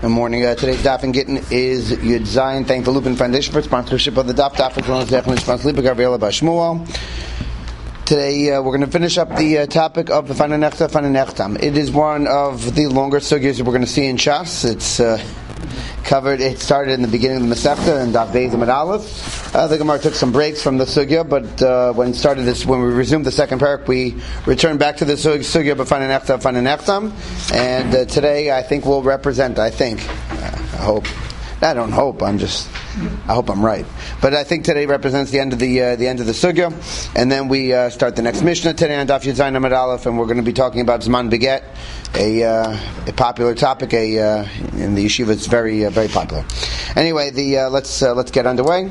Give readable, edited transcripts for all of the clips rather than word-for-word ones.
Good morning. Today's daf in Gittin is Yud Zayin. Thank the Lupin Foundation for sponsorship of the daf. Daf is one of the Zechon Gabriela Bashmuel. Today we're going to finish up the topic of the Fana Nechtam. It is one of the longer sugyas that we're going to see in Shas. It's covered. It started in the beginning of the Masechta and Daf Beis Amud Aleph. The Gemara took some breaks from the sugya, but when we resumed the second parak, we returned back to the sugya of Fana Nechtam. And today, I think we'll represent. I hope. I don't hope. I hope I'm right. But I think today represents the end of the sugya, and then we start the next Mishnah today on Daf Yud Zayin Amud Aleph, and we're going to be talking about Zman Beget, a popular topic. In the yeshiva, it's very very popular. Anyway, let's get underway.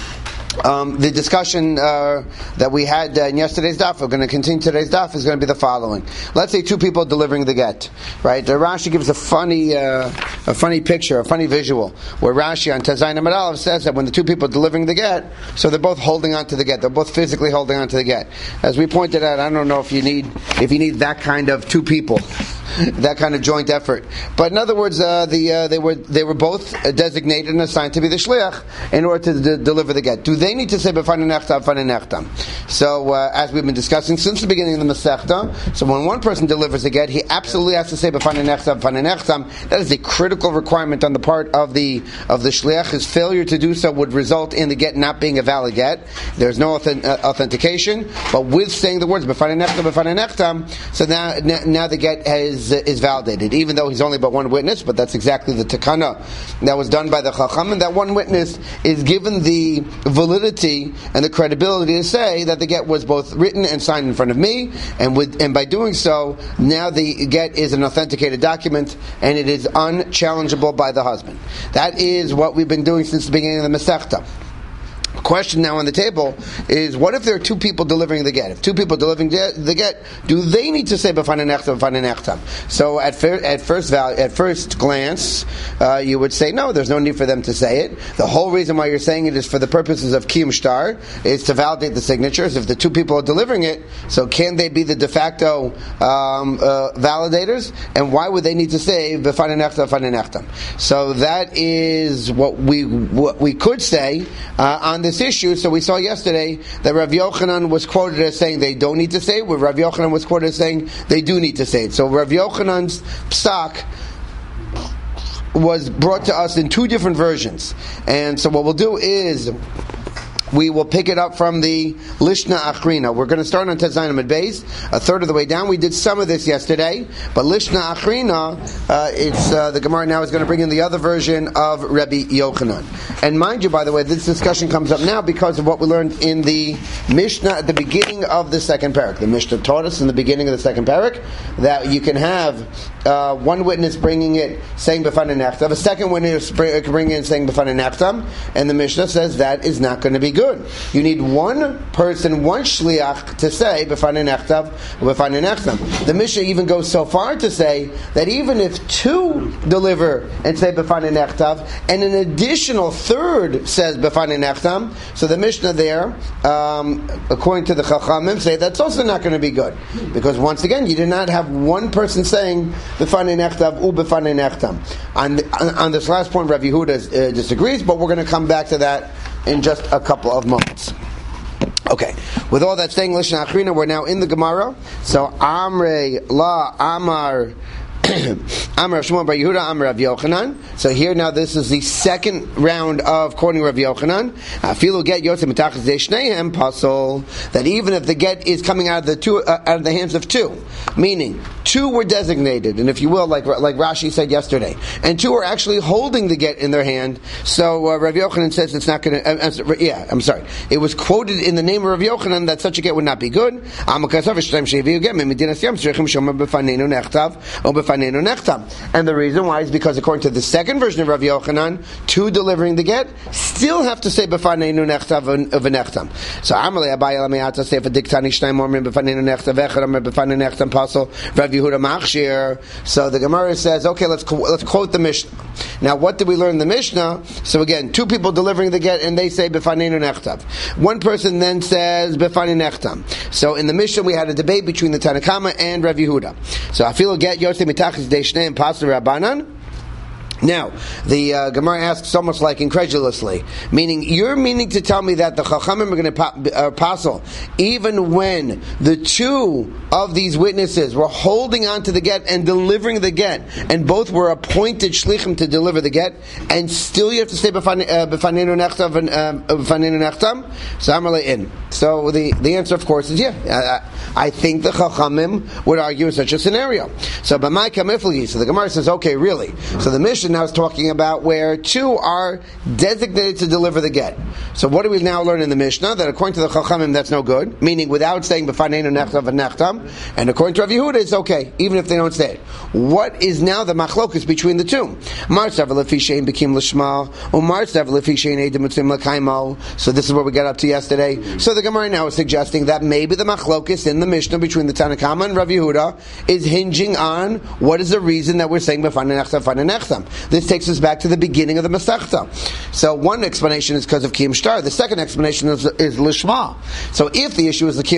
The discussion that we had in yesterday's daf, we're going to continue today's daf, is going to be the following. Let's say two people delivering the get, right? Rashi gives a funny picture, a funny visual, where Rashi on Tazayin Amud Aleph says that when the two people delivering the get, so they're both holding on to the get, they're both physically holding on to the get. As we pointed out, I don't know if you need that kind of two people, that kind of joint effort. But in other words, they were both designated and assigned to be the shliach in order to deliver the get. Do they need to say b'fanei nechtam? So as we've been discussing since the beginning of the Masechta, so when one person delivers a get, he absolutely has to say b'fanei nechtam. That is a critical requirement on the part of the shliach. His failure to do so would result in the get not being a valid get. There's no authentication. But with saying the words b'fanei nechtam, so now the get is validated, even though he's only but one witness. But that's exactly the takana that was done by the Chacham, and that one witness is given the validity and the credibility to say that the get was both written and signed in front of me, and by doing so, now the get is an authenticated document and it is unchallengeable by the husband. That is what we've been doing since the beginning of the Masechta. The question now on the table is, what if there are two people delivering the get? If two people delivering the get, do they need to say b'fanei nechtam? So at first glance, you would say no. There's no need for them to say it. The whole reason why you're saying it is for the purposes of kiyum shtar, is to validate the signatures. If the two people are delivering it, so can they be the de facto validators? And why would they need to say b'fanei nechtam? So that is what we could say on this issue. So we saw yesterday that Rav Yochanan was quoted as saying they don't need to say it, where Rav Yochanan was quoted as saying they do need to say it. So Rav Yochanan's psak was brought to us in two different versions. And so what we'll do is we will pick it up from the Lishna Achrina. We're going to start on Tazayin Amud Beis, a third of the way down. We did some of this yesterday, but Lishna Achrina, the Gemara now is going to bring in the other version of Rabbi Yochanan. And mind you, by the way, this discussion comes up now because of what we learned in the Mishnah at the beginning of the second parak. The Mishnah taught us in the beginning of the second parak that you can have one witness bringing it, saying b'fanei nechtam, a second witness bringing it, saying b'fanei nechtam, and the Mishnah says that is not going to be good. You need one person, one shliach, to say b'fanei nechtam. The Mishnah even goes so far to say that even if two deliver and say b'fanei nechtam, and an additional third says b'fanei nechtam, so the Mishnah there, according to the Chachamim, say that's also not going to be good, because once again you did not have one person saying b'fanei nechtam u b'fanei nechtam. On this last point, Rav Yehuda disagrees, but we're going to come back to that in just a couple of moments. Okay, with all that saying, Lishna Achrina, we're now in the Gemara. So Amrei La Amar Amar Shmuel Bar Yehuda Amar Rav Yochanan. So here now this is the second round of quoting Rav Yochanan. Afilu get yotze mitachas de'shneihem pasol, that even if the get is coming out of the hands of two, meaning two were designated, and if you will, like Rashi said yesterday, and two are actually holding the get in their hand. So Rav Yochanan says it's not going to. I'm sorry. It was quoted in the name of Rav Yochanan that such a get would not be good. And the reason why is because according to the second version of Rav Yochanan, two delivering the get still have to say b'faneinu nechtav v'nechtam. So Amalei Abaye Lameata say for diktani shnei mormin b'faneinu nechtav v'echad amar b'faneinu nechtam pasol Rav Yehuda machshir. So the Gemara says, okay, let's quote the Mishnah. Now, what did we learn in the Mishnah? So again, two people delivering the get and they say b'faneinu nechtav. One person then says b'faneinu nechtam. So in the Mishnah we had a debate between the Tanakama and Rav Yehuda. So I feel get yotze mitachis deishneim pasol Rabbanan. Now, the Gemara asks almost like incredulously, meaning you're meaning to tell me that the Chachamim are going to apostle, even when the two of these witnesses were holding on to the get and delivering the get, and both were appointed shlichim to deliver the get, and still you have to stay b'fanenu nechtam? So Amar in. So the answer, of course, is yeah. I think the Chachamim would argue in such a scenario. So b'mai kamifli. So the Gemara says, okay, really. So the Mishnah now is talking about where two are designated to deliver the get. So what do we now learn in the Mishnah? That according to the Chachamim, that's no good, meaning without saying b'fanenu nechtam v'nechtam, and according to Rav Yehuda, it's okay, even if they don't say it. What is now the machlokus between the two? So this is where we got up to yesterday. So the Gemara now is suggesting that maybe the machlokus in the Mishnah between the Tanna Kama and Rav Yehuda is hinging on what is the reason that we're saying b'fanenu nechtam. This takes us back to the beginning of the Masechta. So one explanation is because of Kiyum Shtar. The second explanation is Lishma. So if the issue is if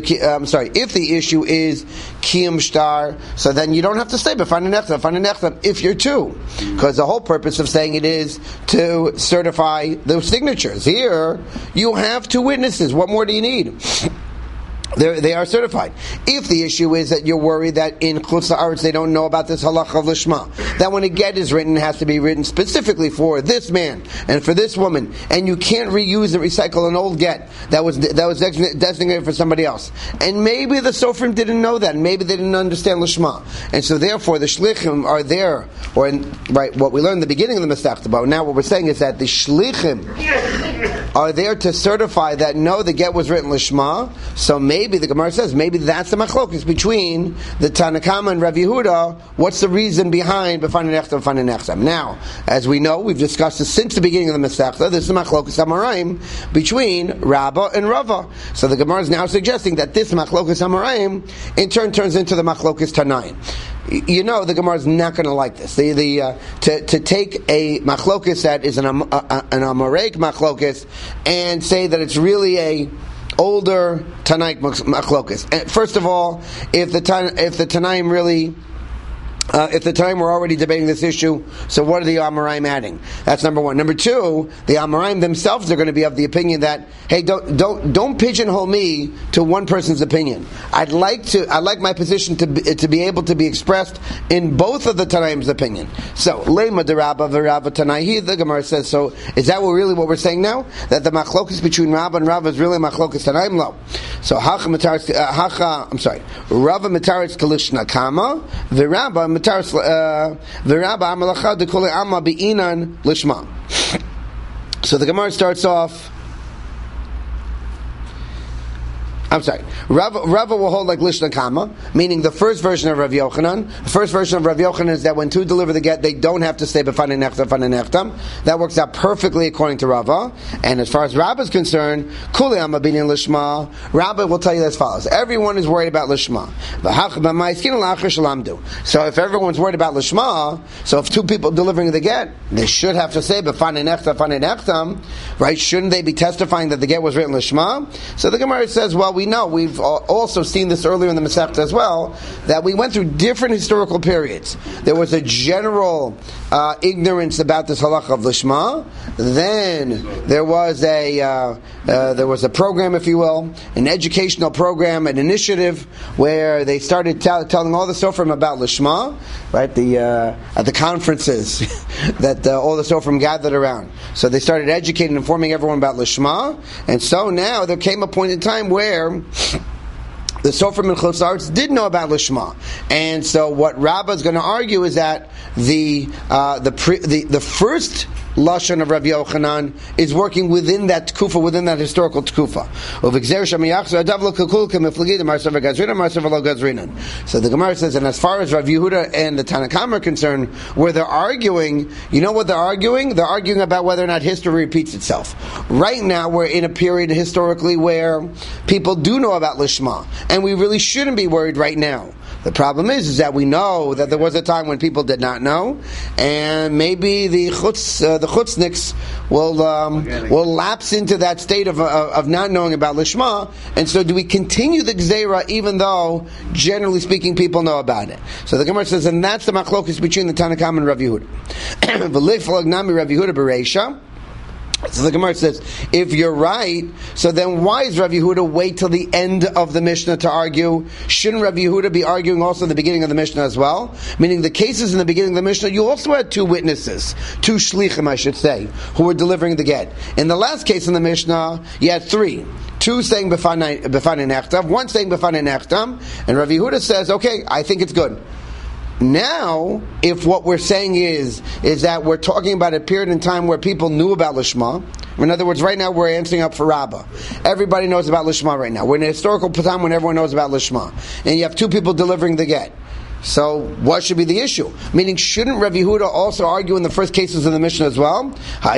the issue is Kiyum Shtar, so then you don't have to say b'fanenu nechtam if you're two, because the whole purpose of saying it is to certify those signatures. Here you have two witnesses. What more do you need? They are certified. If the issue is that you're worried that in Chutz La'aretz they don't know about this halacha of Lishma, that when a get is written, it has to be written specifically for this man and for this woman, and you can't reuse and recycle an old get that was designated for somebody else. And maybe the Sofrim didn't know that, and maybe they didn't understand Lishma, and so therefore the Shlichim are there, what we learned in the beginning of the Masechta, but now what we're saying is that the Shlichim are there to certify that no, the get was written Lishma. So maybe the Gemara says maybe that's the machlokus between the Tanna Kama and Rav Yehuda. What's the reason behind b'fanenu nechtam? Now, as we know, we've discussed this since the beginning of the Masechta. This is the machlokus Amoraim between Rabbah and Rava. So the Gemara is now suggesting that this machlokus Amoraim in turn turns into the machlokus Tanaim. You know the Gemara is not going to like this. To take a machlokus that is an Amoraic machlokus and say that it's really a older Tanaik machlokus. First of all, if the Tanaim really if the time we're already debating this issue, so what are the Amoraim adding? That's number one. Number two, the Amoraim themselves are going to be of the opinion that, hey, don't pigeonhole me to one person's opinion. I'd like my position to be able to be expressed in both of the Tanaim's opinion. So, Lema de Rabba v'Rabba Tanaihi, the Gemara says, so is that really what we're saying now? That the machlokus between Rabba and Rabba is really machlokus Tanaim? Lo. So, Rava mitaris kalishna kama, v'Rabba so the Gemara starts off. Rava will hold like Lishna Kama, meaning the first version of Rav Yochanan. The first version of Rav Yochanan is that when two deliver the get, they don't have to say b'fanenu nechtam. That works out perfectly according to Rava. And as far as Rava is concerned, Kuli Amma Binin Lishma. Rava will tell you as follows: everyone is worried about Lishma. So if everyone's worried about Lishma, so if two people delivering the get, they should have to say b'fanenu nechtam, right? Shouldn't they be testifying that the get was written Lishma? So the Gemara says, well, we know, we've also seen this earlier in the Masechta as well, that we went through different historical periods. There was a general ignorance about this halacha of Lishma. Then there was a program, if you will, an educational program, an initiative where they started telling all the Sofrim about Lishma, right? At the conferences that all the Sofrim gathered around. So they started educating and informing everyone about Lishma, and so now there came a point in time where the Sofrim and Chutz La'aretz did know about Lishma, and so what Rabbah is going to argue is that the first Lashon of Rav Yochanan is working within that tkufa, within that historical tkufa. So the Gemara says, and as far as Rav Yehuda and the Tanna Kama are concerned, where they're arguing, you know what they're arguing? They're arguing about whether or not history repeats itself. Right now, we're in a period historically where people do know about Lishma, and we really shouldn't be worried right now. The problem is that we know that there was a time when people did not know, and maybe the chutzniks will lapse into that state of not knowing about Lishma, and so do we continue the Gzeira even though, generally speaking, people know about it? So the Gemara says, and that's the machlokus between the Tanna Kama and Rav Yehuda. Nami Rav Yehuda Bereisha. So the Gemara says, if you're right, so then why is Rav Yehuda wait till the end of the Mishnah to argue? Shouldn't Rav Yehuda be arguing also in the beginning of the Mishnah as well? Meaning the cases in the beginning of the Mishnah, you also had two witnesses, two shlichim, I should say, who were delivering the get. In the last case in the Mishnah, you had three. Two saying B'fanei Nechtav, one saying B'fanei Nechtam, and Rav Yehuda says, okay, I think it's good. Now, if what we're saying is that we're talking about a period in time where people knew about Lishma, in other words, right now we're answering up for Rabbah. Everybody knows about Lishma right now. We're in a historical time when everyone knows about Lishma. And you have two people delivering the get. So, what should be the issue? Meaning, shouldn't Rav Yehuda also argue in the first cases of the Mishnah as well? So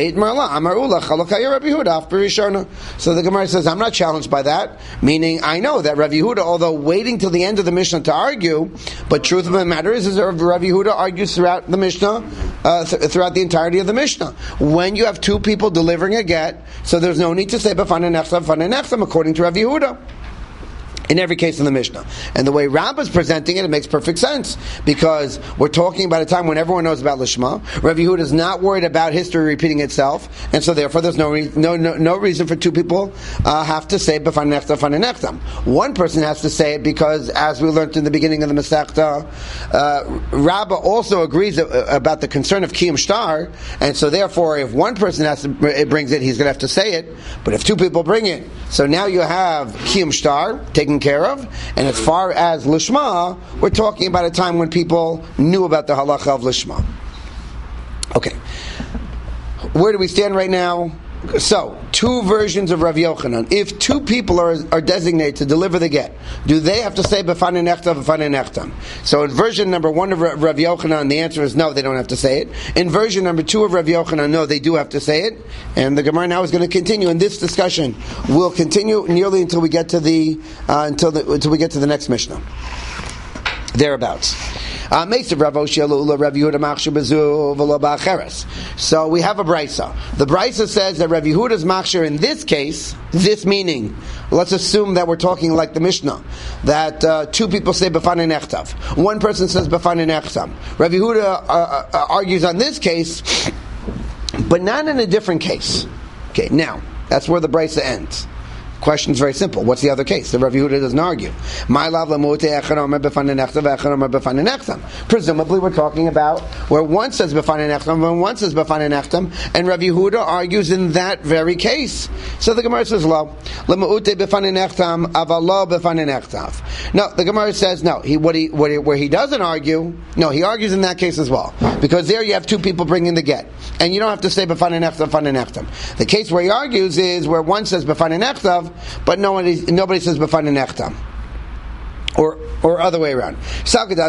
the Gemara says, I'm not challenged by that. Meaning, I know that Rav Yehuda, although waiting till the end of the Mishnah to argue, but truth of the matter is that Rav Yehuda argues throughout the Mishnah, throughout the entirety of the Mishnah. When you have two people delivering a get, so there's no need to say, B'fanei Nechtam, according to Rav Yehuda. In every case in the Mishnah. And the way Rabbah is presenting it, it makes perfect sense. Because we're talking about a time when everyone knows about Lishma. Rav Yehuda is not worried about history repeating itself. And so therefore there's no reason for two people have to say B'fanei Nechtam. One person has to say it because, as we learned in the beginning of the Masechta, Rabbah also agrees about the concern of Kiyum Shtar. And so therefore if one person brings it, he's going to have to say it. But if two people bring it, so now you have Kiyum Shtar taken care of, and as far as Lishma, we're talking about a time when people knew about the halacha of Lishma. Okay. Where do we stand right now? So, two versions of Rav Yochanan. If two people are designated to deliver the get, do they have to say B'fanei Nechtam, B'fanei Nechtam? So in version number 1 of Rav Yochanan, the answer is no, they don't have to say it. In version number 2 of Rav Yochanan, no, they do have to say it. And the Gemara now is going to continue, and this discussion will continue nearly until we get to the next Mishnah. Thereabouts. So we have a brisa. The brisa says that Rav Yehuda's machshir in this case, this meaning, let's assume that we're talking like the Mishnah, that two people say B'fanei Nechtav. One person says B'fanei Nechtam. Rav Yehuda argues on this case, but not in a different case. Okay, now, that's where the brisa ends. Question is very simple. What's the other case? The Rav Yehuda doesn't argue. Presumably we're talking about where one says B'fanei Nechtam and one says B'fanei Nechtam, and Rav Yehuda argues in that very case. So the Gemara says, Lo, L'ma'ute B'fanei Nechtam, aval lo B'fanei Nechtav. No, the Gemara says, no, where he doesn't argue, no, he argues in that case as well. Because there you have two people bringing the get. And you don't have to say B'fanei Nechtam, B'fanei Nechtam. The case where he argues is where one says B'fanei Nechtav, but nobody says B'fanei Nechtam. Or other way around. So the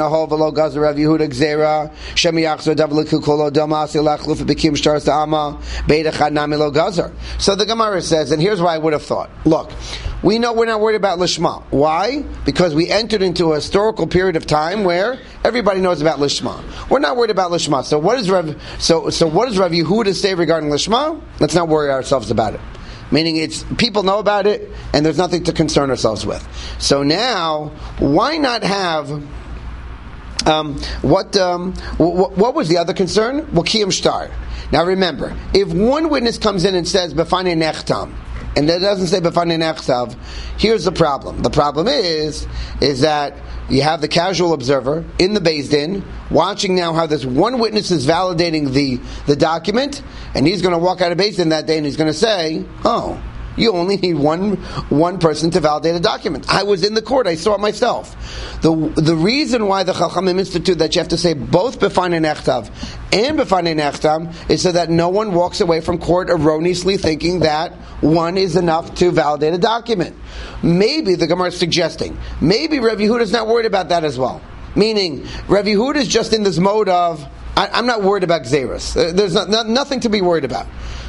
Gemara says, and here's what I would have thought. Look, we know we're not worried about Lishma. Why? Because we entered into a historical period of time where everybody knows about Lishma. We're not worried about Lishma. So what does Rav Yehuda say regarding Lishma? Let's not worry ourselves about it. Meaning it's people know about it and there's nothing to concern ourselves with. So now, why not have what was the other concern? Well, Kiyum Shtar. Now remember, if one witness comes in and says B'fanei Nechtam, and that doesn't say B'fanei Nechtav, here's the problem. The problem is that you have the casual observer in the Beis Din watching now how this one witness is validating the document, and he's going to walk out of Beis Din that day and he's going to say, oh, you only need one person to validate a document. I was in the court, I saw it myself. The reason why the Chachamim institute that you have to say both B'fanei Nechtav and B'fanei Nechtam is so that no one walks away from court erroneously thinking that one is enough to validate a document. Maybe, the Gemara is suggesting, maybe Rav Yehuda is not worried about that as well. Meaning, Rav Yehuda is just in this mode of, I'm not worried about Gzeirus. There's nothing to be worried about.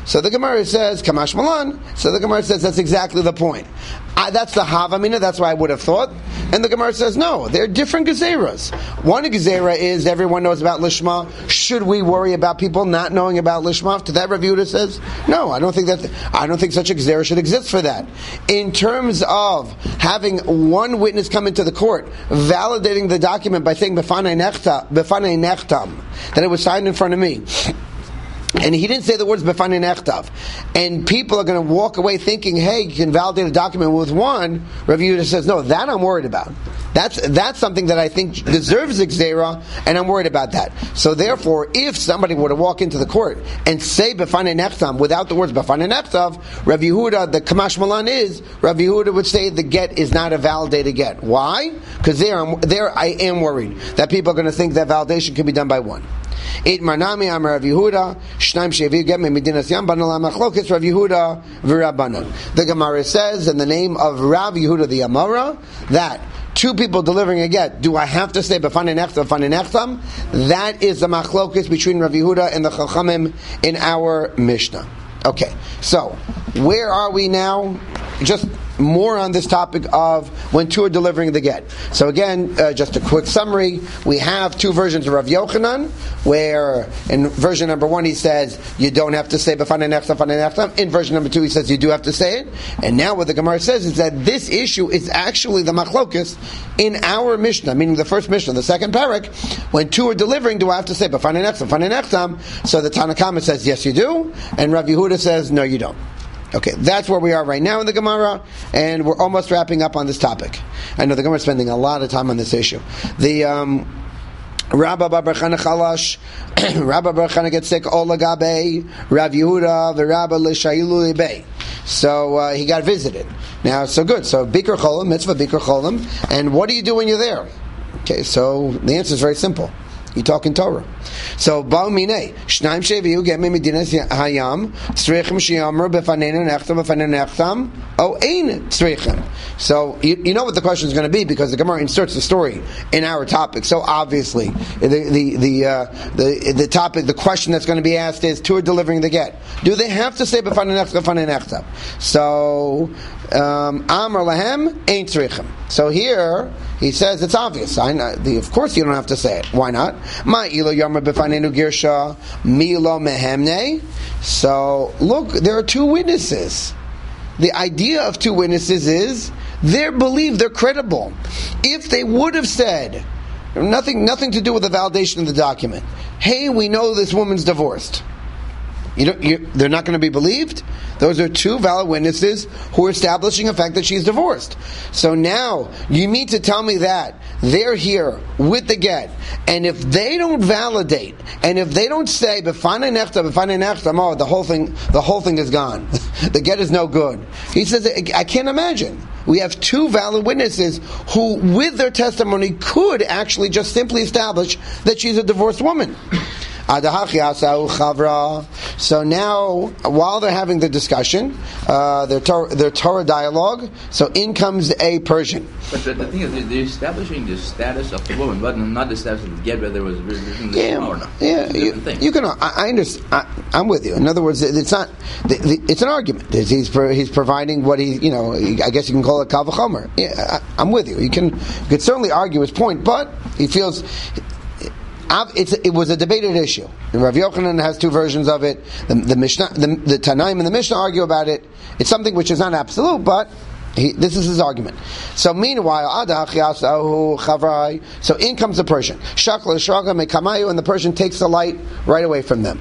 So the Gemara says, Kamash Malan. So the Gemara says that's exactly the point. That's the Havamina, that's what I would have thought. And the Gemara says, no, they're different Gezeras. One Gezerah is everyone knows about Lishma. Should we worry about people not knowing about Lishma? To that Rav Yehuda says, no, I don't think such a Gezerah should exist for that. In terms of having one witness come into the court, validating the document by saying, Befanei nechtam, that it was signed in front of me. And he didn't say the words Befanei nechtav. And people are going to walk away thinking, hey, you can validate a document with one. Rav Yehuda says, no, that I'm worried about. That's something that I think deserves Gzeira, and I'm worried about that. So therefore, if somebody were to walk into the court and say Befanei nechtam without the words Befanei nechtav, Rav Yehuda, the Kamash Malan is, Rav Yehuda would say the get is not a validated get. Why? Because there I am worried that people are going to think that validation can be done by one. It Marnami Amar Rav Yehuda Shnaim Shevi Get Me Medinas Yam Banala Machlokes Rav Yehuda V'Rabbanan. The Gemara says in the name of Rav Yehuda the Amara that two people delivering a get, do I have to say Befanei nechtam? That is the machlokes between Rav Yehuda and the Chachamim in our Mishnah. Okay, so where are we now? Just more on this topic of when two are delivering the get. So again, just a quick summary. We have two versions of Rav Yochanan, where in version number 1 he says you don't have to say Befanei nechtam. In version number 2 he says you do have to say it. And now what the Gemara says is that this issue is actually the machlokes in our Mishnah, meaning the first Mishnah, the second parak. When two are delivering, do I have to say Befanei nechtam? So the Tanna Kama says yes you do, and Rav Yehuda says no you don't. Okay, that's where we are right now in the Gemara, and we're almost wrapping up on this topic. I know the Gemara is spending a lot of time on this issue. The Rabba Bar Chana Chalash, Rabba Bar Chana gets sick, Ola Gabe, Rav Yehuda, the Rabba L'Shailu Libei. So he got visited. Now, so good. So Bikur Cholim, mitzvah Bikur Cholim, and what do you do when you're there? Okay, so the answer is very simple. You talk in Torah. So Baal Minei Shnaim Sheviu Get Me Medinas Hayam Tzrichim Sheyamru Befanenu Nechtam O Ein Tzrichim. So you know what the question is going to be because the Gemara inserts the story in our topic. So obviously the topic, the question that's going to be asked is: two are delivering the get. Do they have to say Befanei nechtam? So Amar Lahem Ein Tzrichim. So here he says it's obvious. Of course you don't have to say it. Why not? Ma ilo yamar b'fanenu girsha milo mehemne. So look, there are two witnesses. The idea of two witnesses is they're believed, they're credible. If they would have said nothing to do with the validation of the document, hey, we know this woman's divorced, they're not going to be believed. Those are two valid witnesses who are establishing a fact that she's divorced. So now, you mean to tell me that they're here with the get, and if they don't validate, and if they don't say Befanei nechtam, oh, the whole thing is gone. The get is no good. He says, I can't imagine. We have two valid witnesses who, with their testimony, could actually just simply establish that she's a divorced woman. So now, while they're having the discussion, their Torah dialogue, so in comes a Persian. But the thing is, they're establishing the status of the woman, but not the status of the get, whether it was written or not. Yeah, you can. I understand. I'm with you. In other words, it's not. It's an argument. He's providing what he. I guess you can call it kal v'chomer. Yeah, I'm with you. You can certainly argue his point, but he feels. It was a debated issue. And Rav Yochanan has two versions of it. The Mishnah, the Tanaim and the Mishnah argue about it. It's something which is not absolute, but this is his argument. So meanwhile, so in comes the Persian. And the Persian takes the light right away from them.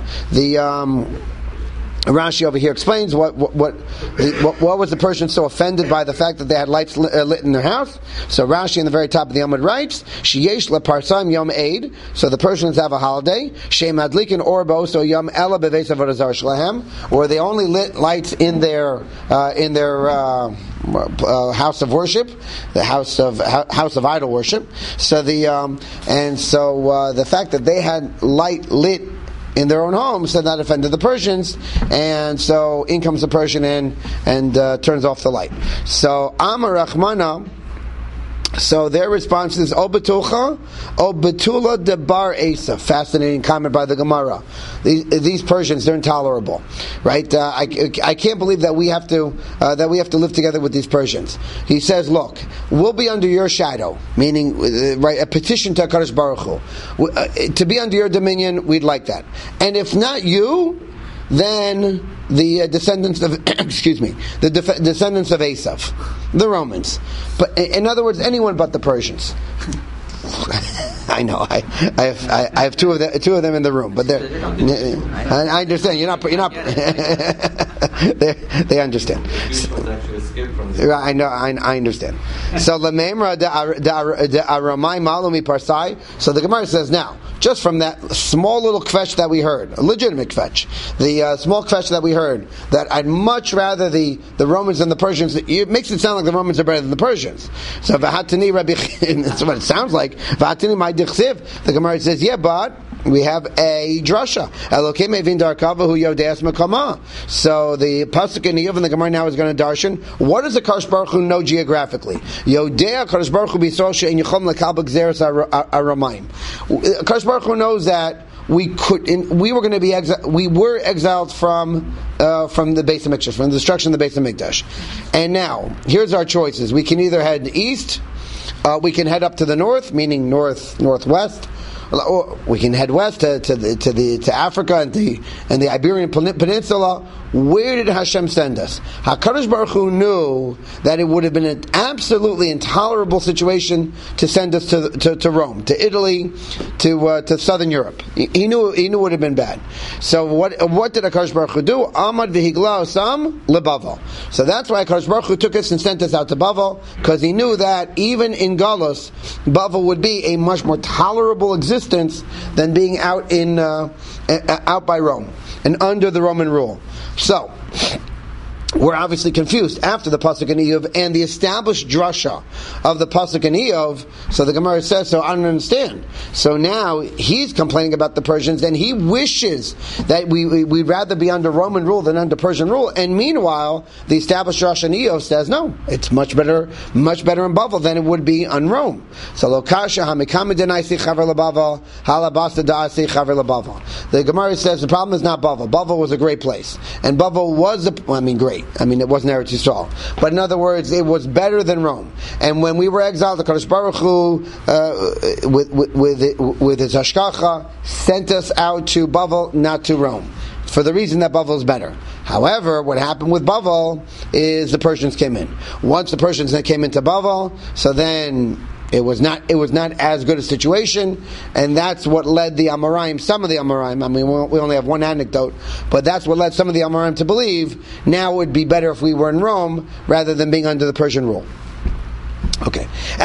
Rashi over here explains what was the Persian so offended by the fact that they had lights lit in their house. So Rashi in the very top of the Amud writes, "Sheyesh leparsam yom eid." So the Persians have a holiday. Shem adlikin orbo, so yom ela beveis avodah zara shlehem, where they only lit lights in their house of worship, the house of idol worship. So the fact that they had light lit in their own homes, so that offended the Persians, and so in comes the Persian and turns off the light. So Amar Rachmana So their response is O Betucha, O Betula de Bar Asa. Fascinating comment by the Gemara. These Persians, they're intolerable, right? I can't believe that we have to live together with these Persians. He says, look, we'll be under your shadow, meaning right, a petition to HaKadosh Baruch Hu. To be under your dominion, we'd like that. And if not you, then the descendants of descendants of Esav, the Romans. But in other words, anyone but the Persians. I know. I have two of them in the room, but I understand. You're not. They understand. I know. I understand. So lememra de aramai malumi parsai. So the Gemara says now, just from that small little kvetch that we heard, a legitimate kvetch, the small kvetch that we heard, that I'd much rather the Romans than the Persians. It makes it sound like the Romans are better than the Persians. So v'hatani Rabbi, that's what it sounds like. V'hatani my dichsiv. The Gemara says, yeah, but we have a drasha. Elokim evin darkava hu yodeas makama. So the pasuk in Iyov and the Gemara now is going to darshan. What does the Kadosh Baruch Hu know geographically? Yodea Kadosh Baruch Hu b'Yisrael she'en yichom lekal b'gzeres aramayim. Kadosh Baruch Hu knows that we were going to be we were exiled from the Beis Hamikdash, from the destruction of the Beis Hamikdash. And now here's our choices. We can either head east, we can head up to the north, meaning northwest. Or we can head west to Africa and the Iberian Peninsula. Where did Hashem send us? HaKadosh Baruch Hu knew that it would have been an absolutely intolerable situation to send us to Rome, to Italy, to Southern Europe. He knew it would have been bad. So what did HaKadosh Baruch Hu do? Amad v'higla osam leBavel. So that's why HaKadosh Baruch Hu took us and sent us out to Bavel, because he knew that even in Galus, Bavel would be a much more tolerable existence than being out by Rome and under the Roman rule. So, we're obviously confused after the pasuk in Iyov and the established drasha of the pasuk in Iyov. So the Gemara says, so I don't understand. So now he's complaining about the Persians, and he wishes that we'd rather be under Roman rule than under Persian rule. And meanwhile, the established drasha in Iyov says, no, it's much better in Bavel than it would be on Rome. So lokasha hamikama denaisi chaver leBavel halabasta daasi chaver leBavel. The Gemara says the problem is not Bavel. Bavel was a great place, and Bavel was great. It wasn't Eretz Yisrael, but in other words, it was better than Rome. And when we were exiled, the Kadosh Baruch Hu, with his hashgacha, sent us out to Bavel, not to Rome, for the reason that Bavel is better. However, what happened with Bavel is the Persians came in. Once the Persians came into Bavel, so then it was not as good a situation, and that's what led the Amoraim, some of the Amoraim, we only have one anecdote, but that's what led some of the Amoraim to believe now it would be better if we were in Rome rather than being under the Persian rule. Okay.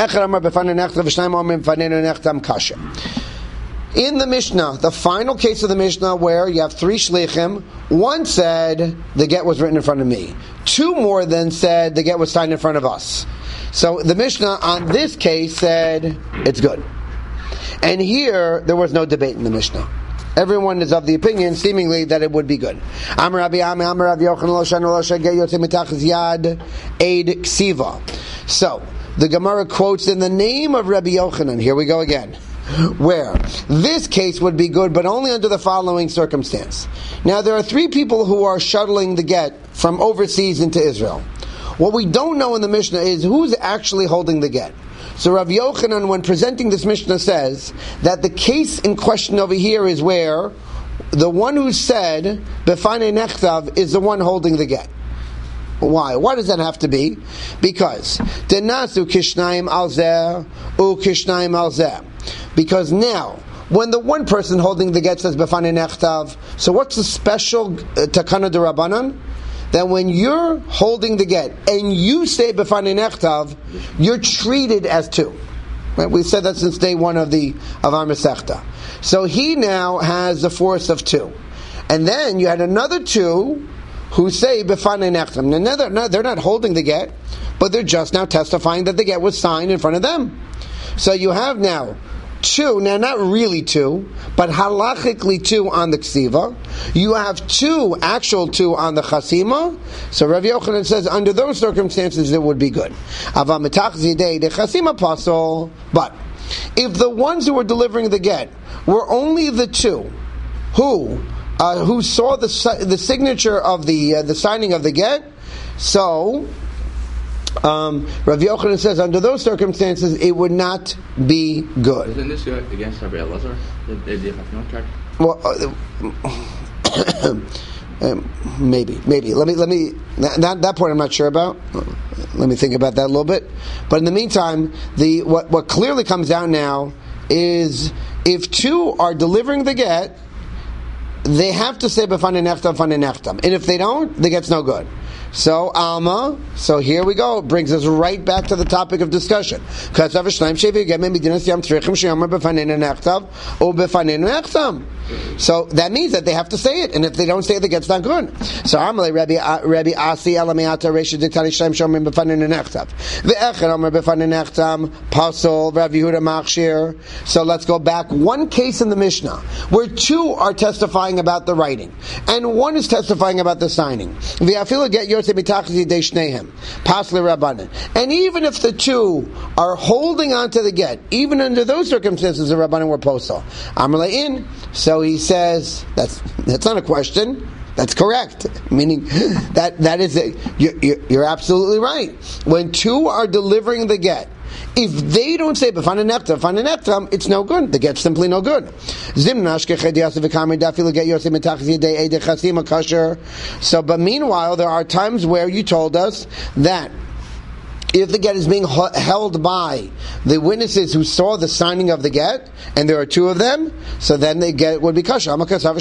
In the Mishnah, the final case of the Mishnah, where you have three shlichim, one said the get was written in front of me. Two more then said the get was signed in front of us. So the Mishnah on this case said it's good. And here, there was no debate in the Mishnah. Everyone is of the opinion, seemingly, that it would be good. So, the Gemara quotes in the name of Rabbi Yochanan, here we go again, where this case would be good, but only under the following circumstance. Now, there are three people who are shuttling the get from overseas into Israel. What we don't know in the Mishnah is who's actually holding the get. So Rav Yochanan, when presenting this Mishnah, says that the case in question over here is where the one who said B'fanei Nechtav is the one holding the get. Why? Why does that have to be? Because Denasu Kishnayim al Zeh U Kishnayim al Zeh. Because now, when the one person holding the get says B'fanei Nechtav, so what's the special Takana D'Rabbanan? That when you're holding the get and you say B'fanei Nechtav, you're treated as two. Right? We've said that since day one of our Masechta. So he now has the force of two. And then you had another two who say B'fanei Nechtav. Now they're not holding the get, but they're just now testifying that the get was signed in front of them. So you have now two, now not really two, but halachically two on the ksiva. You have actual two on the chasima. So Rav Yochanan says under those circumstances it would be good. But if the ones who were delivering the get were only the two who saw the signature of the signing of the get, so Rav Yochanan says under those circumstances it would not be good. Isn't this against Rabbi Elazar? Did they have no track? Well, maybe. Let me. That point I'm not sure about. Let me think about that a little bit. But in the meantime, what clearly comes out now is if two are delivering the get, they have to say b'fanei nechtam, and if they don't, the get's no good. So Alma, so here we go. It brings us right back to the topic of discussion. So that means that they have to say it, and if they don't say it, the get's not good. So Amalei Rabbi Asi Elamiata Reisha Diktani Shem Shomrim B'Fanin Nechtav Ve'Echad Omer B'Fanin Nechtam Pasol Rav Yehuda Machshir. So let's go back one case in the Mishnah where two are testifying about the writing and one is testifying about the signing. Ve'Afilu get Yosei Mitachzi Dei Shnehem Pasli Rabbanan. And even if the two are holding on to the get, even under those circumstances, the Rabbanan were posel. Amalei in. So he says that's not a question. That's correct. Meaning that is it. You're absolutely right. When two are delivering the get, if they don't say b'fanei nechtam, it's no good. The get's simply no good. So, but meanwhile, there are times where you told us that if the get is being held by the witnesses who saw the signing of the get, and there are two of them, so then the get would be kasha.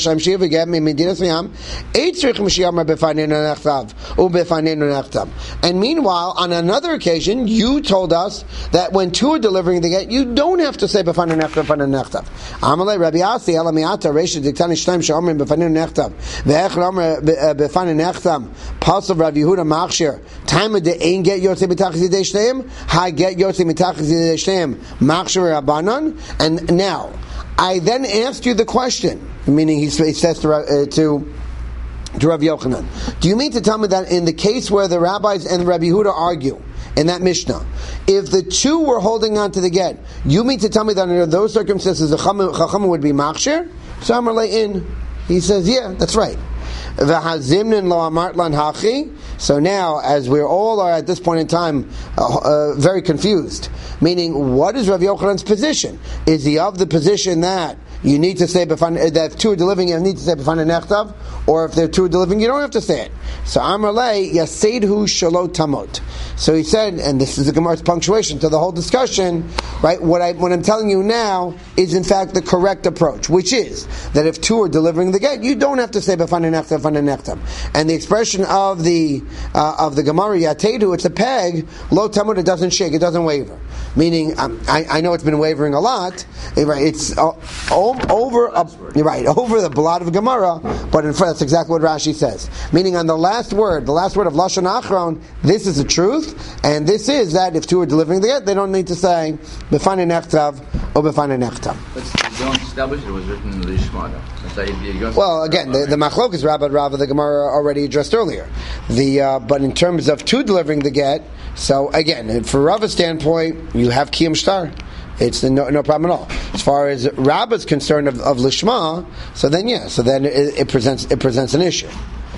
And meanwhile, on another occasion, you told us that when two are delivering the get, you don't have to say b'fanei nechtav. Amalei Rabbi Asi Elamiata Reisha Diktani Shneim Shomrim B'fanei nechtav Ve'Echad Omer B'fanei nechtam Pasol Rav Yehuda Machshir Time of the Ein Get Yotzei B'Tachzidei Shneim Ha Get Yotzei B'Tachzidei Shneim Machshir Rabbanan. And now I then asked you the question, meaning he says to Rav Yochanan, do you mean to tell me that in the case where the rabbis and Rabbi Yehuda argue in that Mishnah, if the two were holding on to the get, you mean to tell me that under those circumstances the Chacham would be Machshir? So Amalei in. He says, yeah, that's right. So now, as we all are at this point in time very confused, meaning what is Rav Yochanan's position? Is he of the position that you need to say that if two are delivering, you need to say b'fanei nechtav, or if they're two are delivering, you don't have to say it. So Amalei Yaseidhu Shelo Tamot. So he said, and this is the Gemara's punctuation to the whole discussion, right? What I'm telling you now is in fact the correct approach, which is that if two are delivering the get, you don't have to say b'fanei nechtav. And the expression of the Gemara Yatedu, it's a peg, lo tamut, it doesn't shake, it doesn't waver. Meaning, I know it's been wavering a lot. Right? It's over the blot of Gemara, but in fact, that's exactly what Rashi says. Meaning, on the last word of Lashon Achron, this is the truth, and this is that if two are delivering the get, they don't need to say b'fanei nechtav or b'fanei nechtam. But you don't establish it was written in the Yishma. Well, again, the machlok is Rabba the Gemara already addressed earlier. But in terms of two delivering the get, so again, from Rava's standpoint, you have Kiyum Shtar. It's no problem at all. As far as Rabba's concerned of Lishma, so then it presents an issue.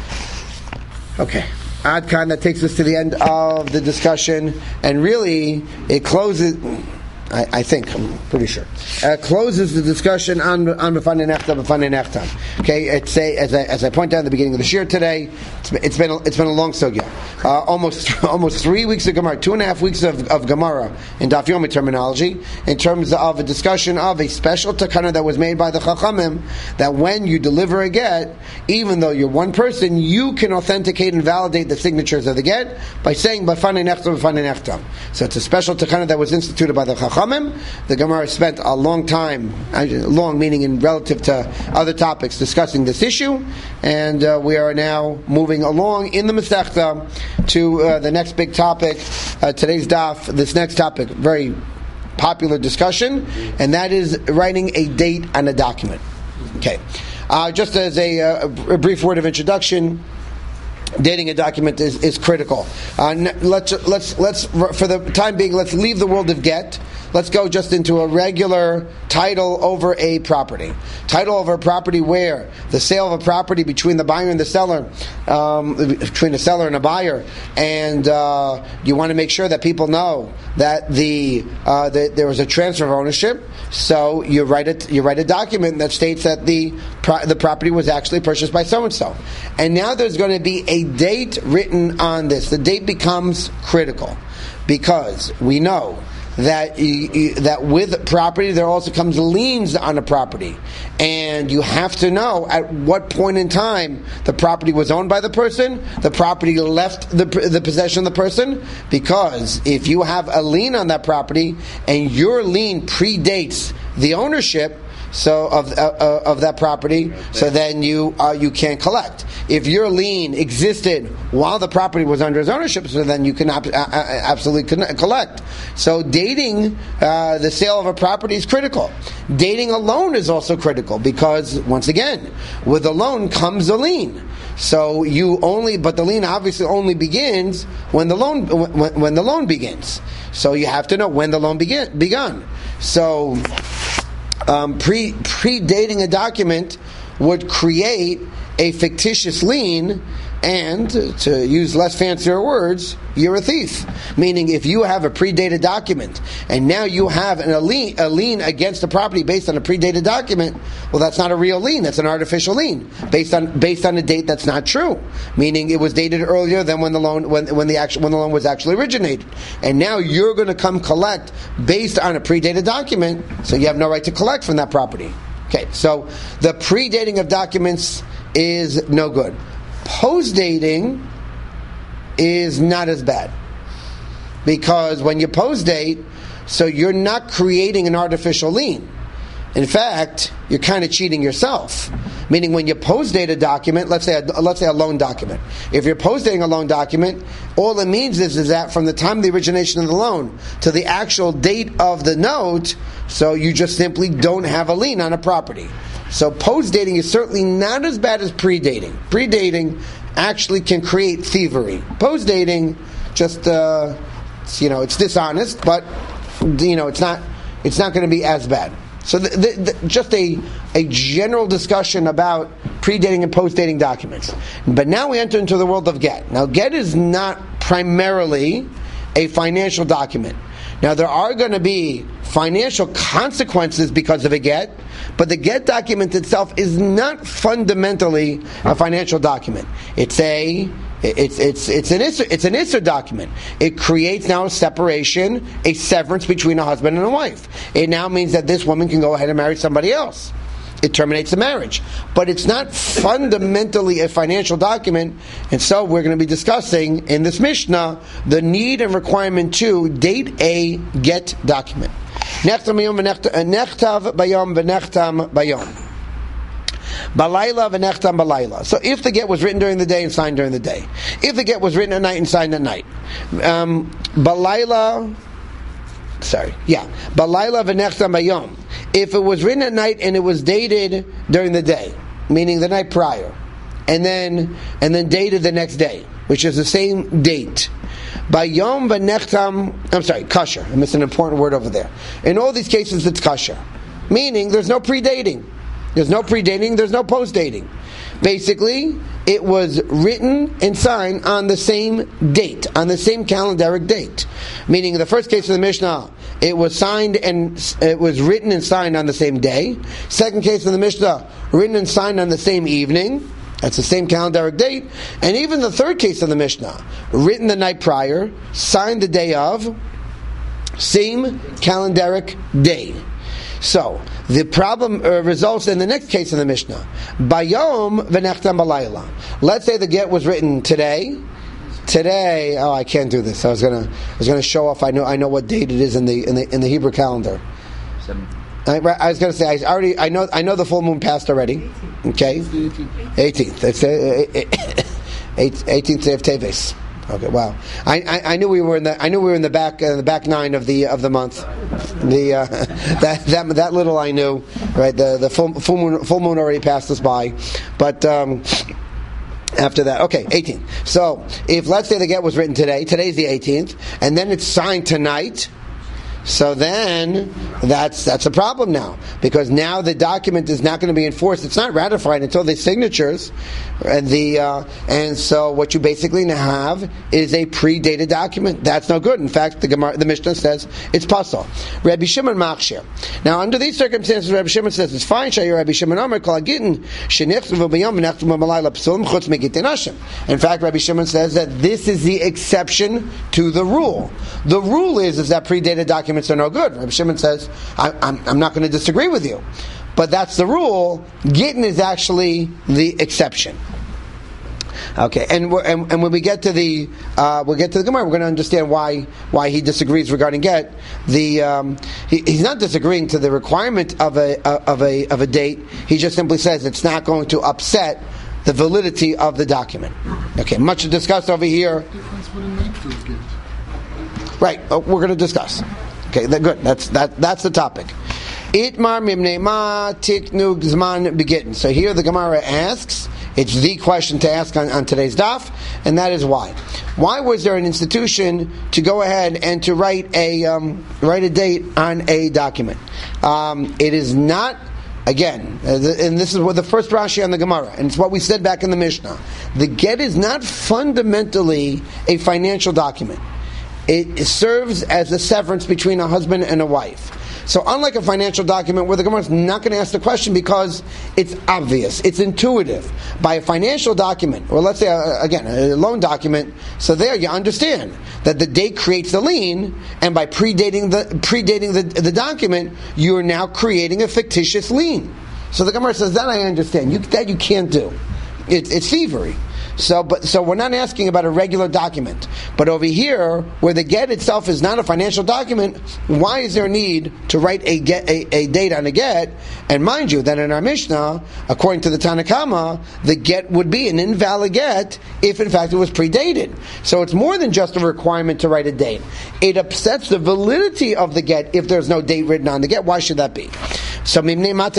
Okay. Ad Khan, that takes us to the end of the discussion, and really it closes. I think, I'm pretty sure, closes the discussion on b'fanei nechtam. Okay, as I pointed out at the beginning of the shir today, it's been a long sugya. Almost 3 weeks of Gemara, 2.5 weeks of Gemara in Daf Yomi terminology, in terms of a discussion of a special takana that was made by the Chachamim, that when you deliver a get, even though you're one person, you can authenticate and validate the signatures of the get by saying b'fanei nechtam. So it's a special takana that was instituted by the Chachamim. The Gemara spent a long time, long meaning in relative to other topics, discussing this issue, and we are now moving along in the Masechta to the next big topic. Today's daf, this next topic, very popular discussion, and that is writing a date on a document. Okay, just as a brief word of introduction. Dating a document is critical. Let's for the time being, let's leave the world of get. Let's go just into a regular title over a property. Title over a property where the sale of a property between the buyer and the seller, between a seller and a buyer, and you want to make sure that people know that that there was a transfer of ownership. So you write a document that states that the property was actually purchased by so and so. And now there's going to be a date written on this. The date becomes critical because we know that with property there also comes liens on a property, and you have to know at what point in time the property was owned by the person, the property left the possession of the person, because if you have a lien on that property and your lien predates the ownership of that property, so then you can't collect. If your lien existed while the property was under his ownership, so then you can absolutely collect. So dating the sale of a property is critical. Dating a loan is also critical because, once again, with a loan comes a lien. So but the lien obviously only begins when the loan begins. So you have to know when the loan begun. So predating a document would create a fictitious lien, and to use less fancier words, you're a thief. Meaning, if you have a predated document and now you have a lien against the property based on a predated document, well, that's not a real lien. That's an artificial lien based on a date that's not true. Meaning, it was dated earlier than when the loan was actually originated, and now you're going to come collect based on a predated document. So you have no right to collect from that property. Okay, so the predating of documents is no good. Post-dating is not as bad, because when you post-date, so you're not creating an artificial lien. In fact, you're kind of cheating yourself. Meaning, when you post-date a document, let's say a loan document. If you're post-dating a loan document, all it means is that from the time of the origination of the loan to the actual date of the note, so you just simply don't have a lien on a property. So post-dating is certainly not as bad as pre-dating. Pre-dating actually can create thievery. Post-dating just it's dishonest, but it's not going to be as bad. So just a general discussion about pre-dating and post-dating documents. But now we enter into the world of get. Now, get is not primarily a financial document. Now, there are going to be financial consequences because of a get, but the get document itself is not fundamentally a financial document. It's an Isser document. It creates now a separation, a severance between a husband and a wife. It now means that this woman can go ahead and marry somebody else. It terminates the marriage. But it's not fundamentally a financial document, and so we're going to be discussing in this Mishnah the need and requirement to date a get document. Nechtav bayom v'nechtam bayom. Balayla v'nechtam balayla. So if the get was written during the day and signed during the day. If the get was written at night and signed at night. Balayla v'nechtam bayom. If it was written at night and it was dated during the day, meaning the night prior, and then dated the next day, which is the same date. Bayom v'nechtam, kasher. I missed an important word over there. In all these cases, it's kasher. Meaning, there's no predating. There's no predating, there's no post-dating. Basically, it was written and signed on the same date, on the same calendaric date. Meaning, in the first case of the Mishnah, it was signed and it was written and signed on the same day. Second case of the Mishnah, written and signed on the same evening. That's the same calendaric date. And even the third case of the Mishnah, written the night prior, signed the day of, same calendaric day. So, the problem results in the next case of the Mishnah. Bayom v'nechtam balayla. Let's say the get was written today. Oh, I can't do this. I was gonna show off. I know what date it is in the Hebrew calendar. I was going to say I know the full moon passed already. Okay, 18th. It's 18th day of Teves. Okay, wow. I knew we were in the back nine of the month. That little I knew, right? The full moon already passed us by, but. After that, okay, 18th. So, if let's say the get was written today, today's the 18th, and then it's signed tonight, so then that's a problem now, because now the document is not going to be enforced. It's not ratified until the signatures, and so what you basically now have is a predated document. That's no good. In fact, the Mishnah says it's pasul. Rabbi Shimon machshir. Now, under these circumstances, Rabbi Shimon says it's fine. Shayir Rabbi Shimon Omer kol hagitin shenichtavu b'yom v'nechtavu b'malayla psulim chutz megitin hashim. In fact, Rabbi Shimon says that this is the exception to the rule. The rule is that predated documents are no good. Rabbi Shimon says, I'm not going to disagree with you, but that's the rule. Gittin is actually the exception. Okay, and when we get to the Gemara, we're going to understand why he disagrees regarding get. He's not disagreeing to the requirement of a date. He just simply says it's not going to upset the validity of the document. Okay, much discussed over here. Right, we're going to discuss. Okay, good. That's the topic. Itmar mimnei ma tiknu zman begitin. So here the Gemara asks, it's the question to ask on today's daf, and that is why. Why was there an institution to go ahead and to write a date on a document? It is not. Again, and this is what the first Rashi on the Gemara, and it's what we said back in the Mishnah. The get is not fundamentally a financial document. It serves as a severance between a husband and a wife. So unlike a financial document where the Gemara is not going to ask the question because it's obvious, it's intuitive. By a financial document, or let's say, again, a loan document, so there you understand that the date creates the lien, and by predating the document, you are now creating a fictitious lien. So the Gemara says, that I understand. That you can't do. It's thievery. So we're not asking about a regular document. But over here, where the get itself is not a financial document, why is there a need to write a date on a get? And mind you, that in our Mishnah, according to the Tanna Kama, the get would be an invalid get if in fact it was predated. So it's more than just a requirement to write a date. It upsets the validity of the get if there's no date written on the get. Why should that be? So here we have a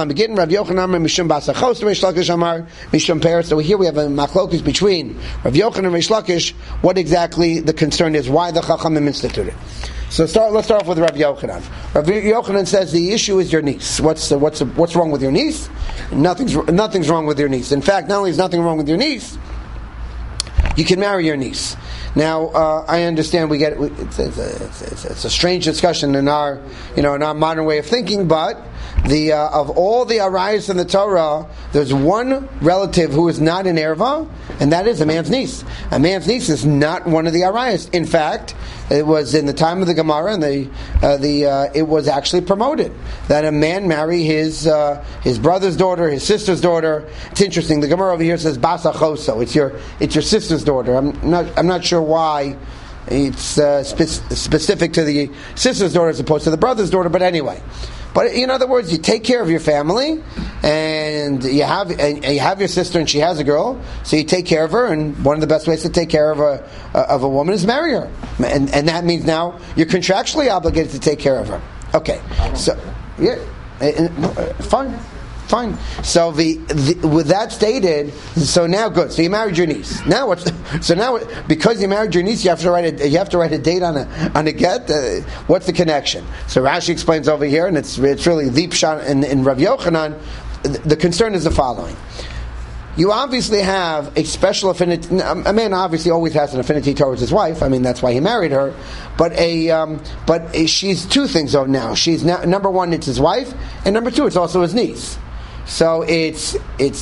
machlokes between Rav Yochanan and Reish Lakish. What exactly the concern is? Why the Chachamim instituted? So let's start off with Rav Yochanan. Rav Yochanan says the issue is your niece. What's wrong with your niece? Nothing's wrong with your niece. In fact, not only is nothing wrong with your niece, you can marry your niece. Now, I understand it's a strange discussion in our modern way of thinking, but of all the arayos in the Torah, there's one relative who is not an erva, and that is a man's niece. A man's niece is not one of the arayos. In fact, it was in the time of the Gemara, and it was actually promoted that a man marry his brother's daughter, his sister's daughter. It's interesting. The Gemara over here says basa choso. It's your sister's daughter. I'm not sure why it's specific to the sister's daughter as opposed to the brother's daughter. But anyway. But in other words, you take care of your family, and you have your sister, and she has a girl, so you take care of her. And one of the best ways to take care of a woman is marry her, and that means now you're contractually obligated to take care of her. Okay, so yeah, fine. So with that stated, so now good. So you married your niece. Now because you married your niece, you have to write a date on a get. What's the connection? So Rashi explains over here, and it's really the pshat in Rav Yochanan. The concern is the following: you obviously have a special affinity. A man obviously always has an affinity towards his wife. I mean, that's why he married her. But she's two things though now. She's now, number one, it's his wife, and number two, it's also his niece. So it's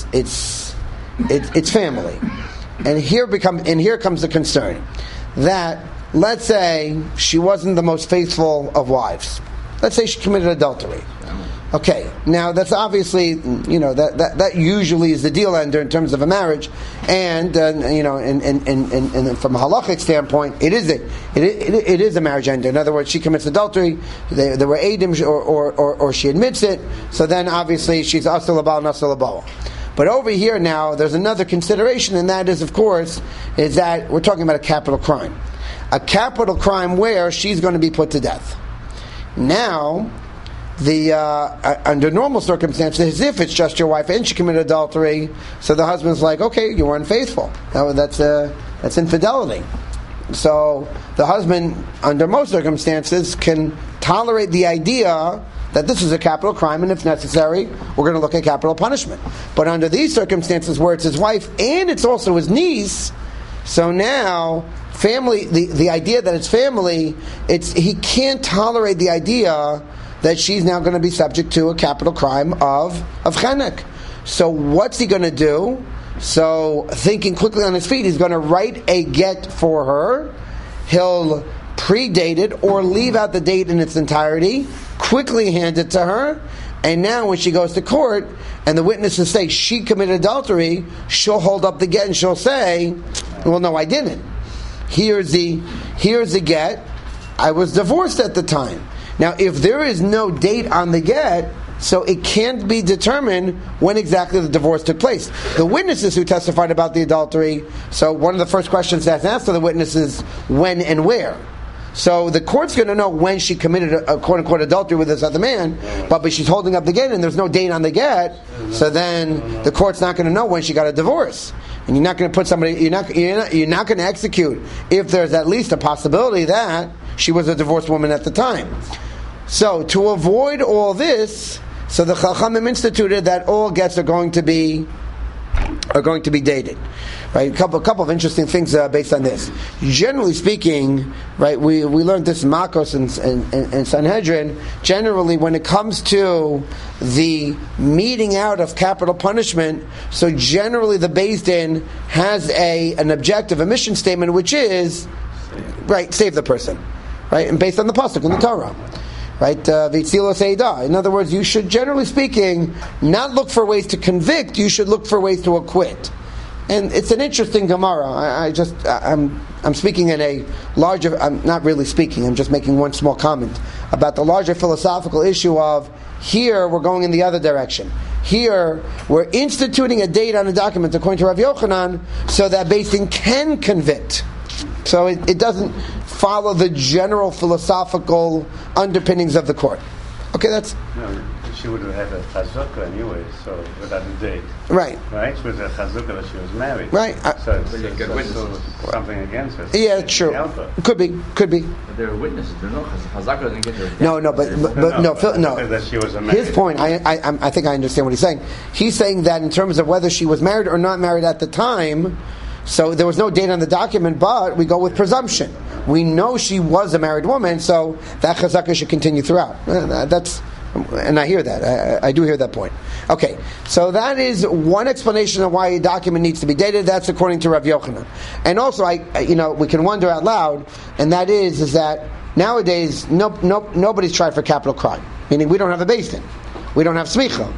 family, and here comes the concern that, let's say she wasn't the most faithful of wives. Let's say she committed adultery. Okay, now that's obviously that usually is the deal ender in terms of a marriage, and and from a halachic standpoint, it is a marriage ender. In other words, she commits adultery. There were edim, or she admits it. So then obviously she's asur labal and asur labal. But over here now, there's another consideration, and that is, of course, is that we're talking about a capital crime. A capital crime where she's going to be put to death. Now, under normal circumstances, if it's just your wife and she committed adultery, so the husband's like, okay, you were unfaithful. That's infidelity. So the husband, under most circumstances, can tolerate the idea that this is a capital crime, and if necessary, we're going to look at capital punishment. But under these circumstances, where it's his wife and it's also his niece, so now family, the idea that it's family, he can't tolerate the idea that she's now going to be subject to a capital crime of chenek. So what's he going to do? So thinking quickly on his feet, he's going to write a get for her. He'll predate it or leave out the date in its entirety, quickly hand it to her, and now when she goes to court and the witnesses say she committed adultery, she'll hold up the get and she'll say, well, no, I didn't. Here's the get. I was divorced at the time. Now, if there is no date on the get, so it can't be determined when exactly the divorce took place. The witnesses who testified about the adultery, so one of the first questions that's asked of the witnesses, when and where. So the court's going to know when she committed a quote-unquote adultery with this other man, but she's holding up the get and there's no date on the get, so then the court's not going to know when she got a divorce. And you're not going to put somebody, you're not going to execute if there's at least a possibility that she was a divorced woman at the time. So to avoid all this, so the Chachamim instituted that all gets are going to be dated. Right, a couple of interesting things based on this. Generally speaking, right, we learned this in Makos and Sanhedrin. Generally, when it comes to the meting out of capital punishment, so generally the Beis Din has an objective, a mission statement, which is right, save the person, right, and based on the pasuk in the Torah. Right, v'tzilo seidah. In other words, you should, generally speaking, not look for ways to convict. You should look for ways to acquit. And it's an interesting Gemara. I'm speaking in a larger. I'm not really speaking. I'm just making one small comment about the larger philosophical issue of here we're going in the other direction. Here we're instituting a date on a document according to Rav Yochanan so that Beis Din can convict. So it doesn't follow the general philosophical underpinnings of the court. Okay, that's... No, she would have had a chazukah anyway, so without a date. Right. Right? She was a chazukah that she was married. Right. So it's something against her. Yeah, true. Could be. But there are witnesses. There are no chazakah doesn't get her. No. That she was a married. His point, I think I understand what he's saying. He's saying that in terms of whether she was married or not married at the time, so there was no date on the document, but we go with presumption. We know she was a married woman, so that chazakah should continue throughout. And I hear that. I do hear that point. Okay, so that is one explanation of why a document needs to be dated. That's according to Rav Yochanan. And also, we can wonder out loud, and that is that nowadays nobody's tried for capital crime. Meaning we don't have a Beis Din, we don't have smicha.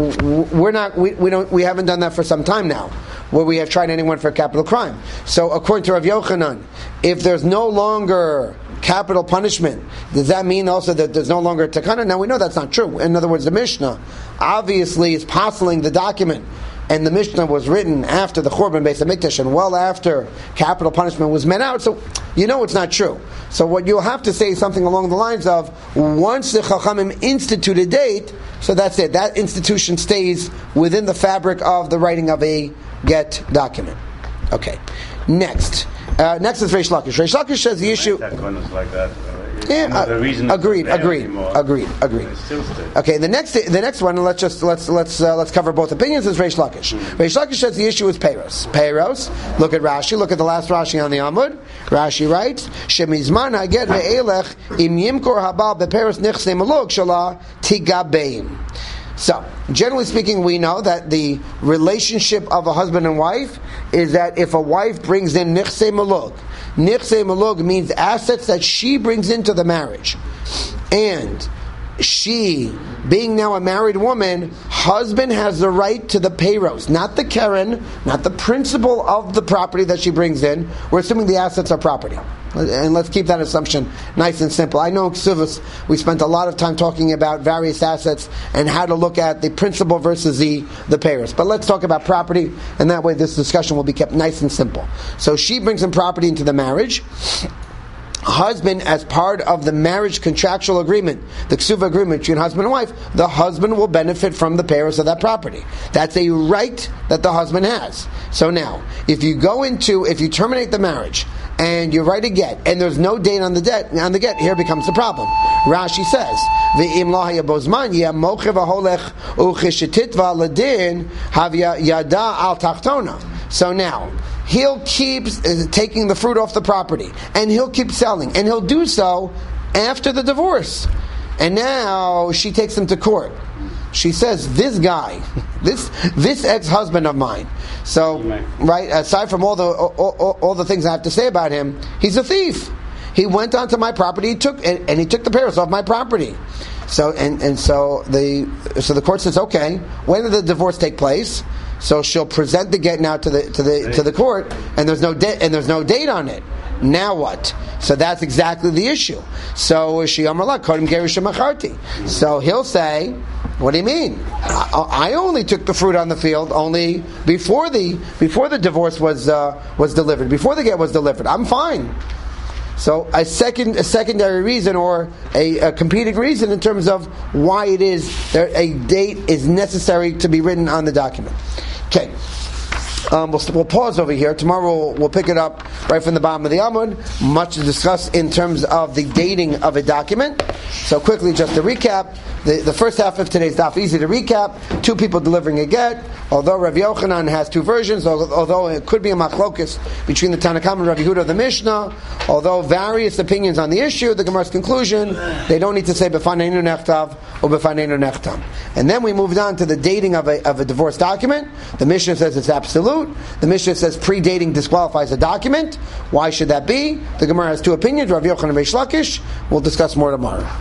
We haven't done that for some time now, where we have tried anyone for a capital crime. So according to Rav Yochanan, if there's no longer capital punishment, does that mean also that there's no longer takana? Now we know that's not true. In other words, the Mishnah obviously is postling the document, and the Mishnah was written after the Churban Beis HaMikdash and well after capital punishment was meant out, so you know it's not true. So what you'll have to say is something along the lines of, once the Chachamim institute a date, so that's it. That institution stays within the fabric of the writing of a get document. Okay. Next is Reish Lakish. Reish Lakish says the issue. That one was like that. Agreed. Okay, the next one. Let's cover both opinions. Is Reish Lakish. Reish Lakish says the issue is Peiros. Look at Rashi. Look at the last Rashi on the Amud. Rashi writes, "Shemizman haget ve'elech im yimkor habal bePeiros nichsei maluk shala tigabeim." So, generally speaking, we know that the relationship of a husband and wife is that if a wife brings in nichsei maluk means assets that she brings into the marriage. And she, being now a married woman, husband has the right to the peiros, not the keren, not the principal of the property that she brings in. We're assuming the assets are property. And let's keep that assumption nice and simple. I know in Ksuvos we spent a lot of time talking about various assets and how to look at the principal versus the payers. But let's talk about property, and that way this discussion will be kept nice and simple. So she brings in property into the marriage. Husband, as part of the marriage contractual agreement, the ksuva agreement between husband and wife, the husband will benefit from the payers of that property. That's a right that the husband has. So now, if you terminate the marriage and you write a get, and there's no date on the get, here becomes the problem. Rashi says, "Ve'im lo haya bozman mochev aholech uchishetitva ladin havya yada al tachtona." So now, he'll keep taking the fruit off the property, and he'll keep selling, and he'll do so after the divorce. And now she takes him to court. She says, "This guy, this ex-husband of mine." So, right, aside from all the things I have to say about him, he's a thief. He went onto my property, he took the payers off my property. So the court says, okay, when did the divorce take place? So she'll present the get now to the court, and there's no date on it. Now what? So that's exactly the issue. So she amarla kodim gerusha macharti. So he'll say, what do you mean? I only took the fruit on the field only before the divorce was delivered, before the get was delivered. I'm fine. So a secondary reason, or a competing reason in terms of why it is that a date is necessary to be written on the document. Okay. We'll pause over here. Tomorrow we'll pick it up right from the bottom of the Amud. Much to discuss in terms of the dating of a document. So quickly, just to recap, the first half of today's daf, easy to recap. Two people delivering a get. Although Rav Yochanan has two versions, although it could be a machlokus between the Tanakh and Rav Yehuda of the Mishnah, although various opinions on the issue, the Gemara's conclusion, they don't need to say B'faneinu nechtav or B'faneinu nechtam. And then we moved on to the dating of a divorce document. The Mishnah says it's absolute. The Mishnah says predating disqualifies a document. Why should that be? The Gemara has two opinions, Rav Yochanan and Reish Lakish. We'll discuss more tomorrow.